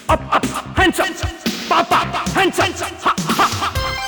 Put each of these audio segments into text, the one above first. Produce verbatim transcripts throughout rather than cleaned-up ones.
up, up, hands up, pop, pop, hands up, ha, ha, ha.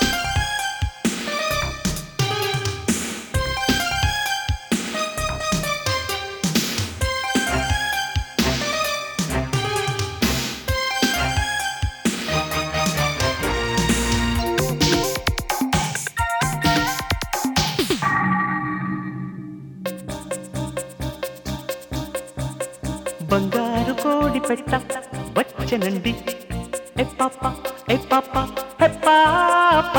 బంగారు కోడి పెట్ట వచ్చనండి ఏ పాప ఏ పాప హే పాప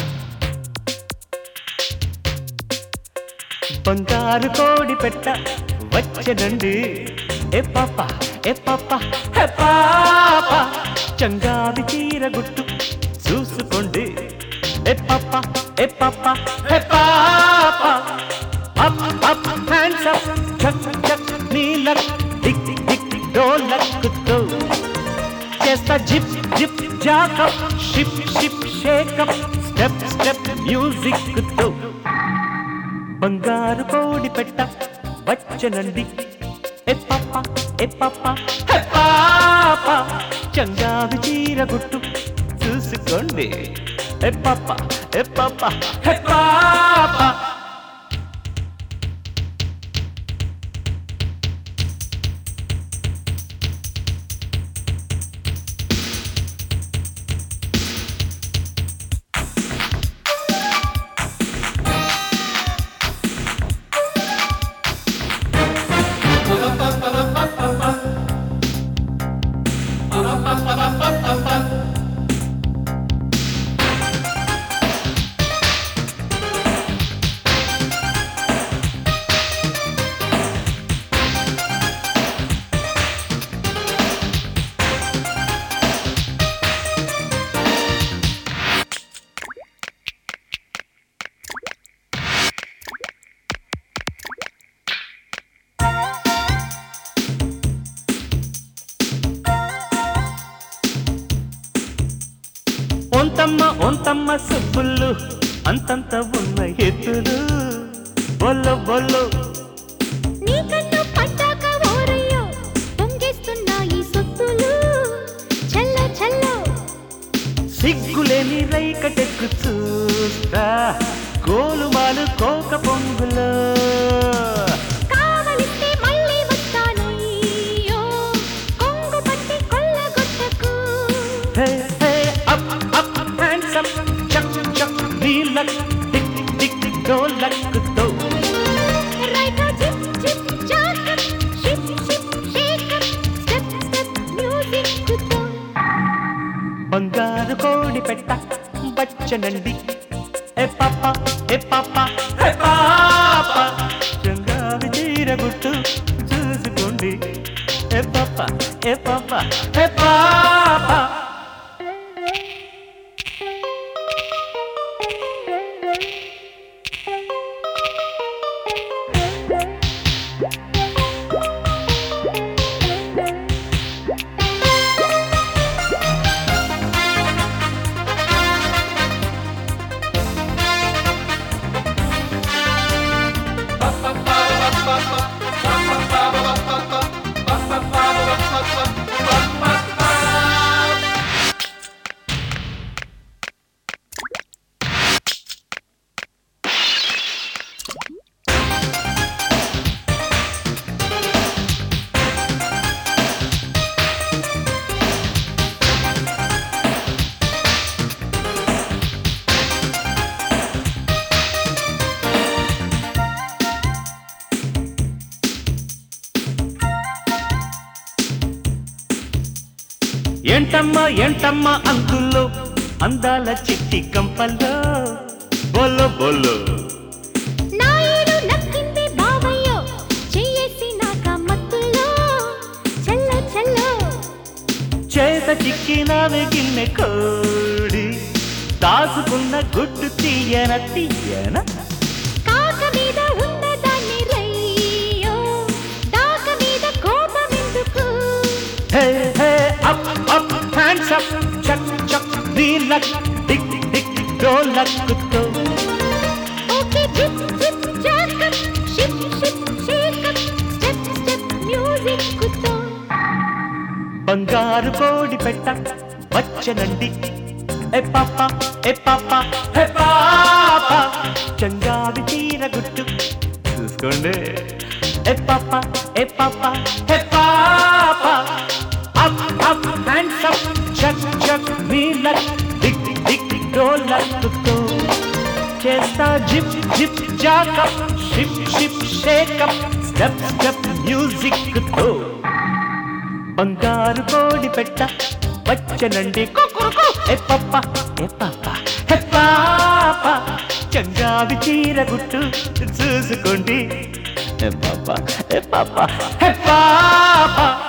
బంగారు కోడి పెట్ట వచ్చనండి ఏ పాప ఏ పాప హే పాప చంగావి చీర గుట్టు చూసుకోండి ఏ పాప ఏ పాప హే పాప అప్ అప్ హ్యాండ్స్ అప్ చక్ చక్ నీల దిక్ దిక్ డోలక్కుతో చేస్తా zip zip jack up ship ship shake up step step music తో బంగారు కోడి పెట్ట వచ్చనండి ఏ పాప ఏ పాప హే పాప చంగావి చీర గుట్టు చూసుకోండి ఏ పాప ఏ పాప హే పాప ఒంతమ్మ ఒంతమ్మ సుబ్బులు అంతంత ఉన్న ఎత్తులు బొల్లు బొల్లు నీకన్ను పట్టాక ఓరయ్యో పొంగేస్తున్నాయి సొత్తులు చల్ల చల్ల సిగ్గులేని రైకటెక్కు చూస్తా గోలుమాలు కోక పొంగులో కావలిస్తే మళ్ళీ వస్తానయ్యో కొంగు పట్టి కొల్లగొట్టకు hey hey up up hands up చక్ చక్ నీలక్ టిక్ టిక్ డోలక్కుతో right zip zip jack up ship ship shake up step step music తో బంగారు కోడి పెట్ట వచ్చనండి ఏ పాప ఏ పాప హే పాప చంగావి చీర గుట్టు చూసుకోండి ఏ పాప ఏ పాప హే పాప ఏంటమ్మా ఏంటమ్మా అంకుల్లో అందాల చిట్టి కంపల్లో బొల్లు బొల్లు నాయుడు నక్కింది బావయ్యో చెయ్యేసి నాక మత్తులో చల్ల చల్ల చేత చిక్కినవే గిన్నె కోడి దాసుకున్న గుడ్డు తీయన తీయన కాక మీద ఉన్న దాన్ని రయ్యో దాక మీద కోపమెందుకు hey hey up up hands up చక్ చక్ నీలక్ టిక్ టిక్ డోలక్కుతో okay zip zip jack up ship ship shake up step step music తో బంగారు కోడి పెట్ట వచ్చనండి ఏ పాప ఏ పాప హే పాప చంగావి తీర గుట్టు చూసుకోండి ఏ పాప ఏ పాప హే పాప అప్ అప్ హ్యాండ్స్ అప్ చక్ చక్ నీలక్ దిక్ దిక్ డోలక్తో చేస్తా zip zip jack up ship ship shake up step step music తో బంగారు కోడి పెట్ట వచ్చనండి కుకురుకు ఏ పప్ప ఏ పాప హే పాప చంగావి చీర గుట్టు చూసుకోండి ఏ పాప ఏ పాప హే పాప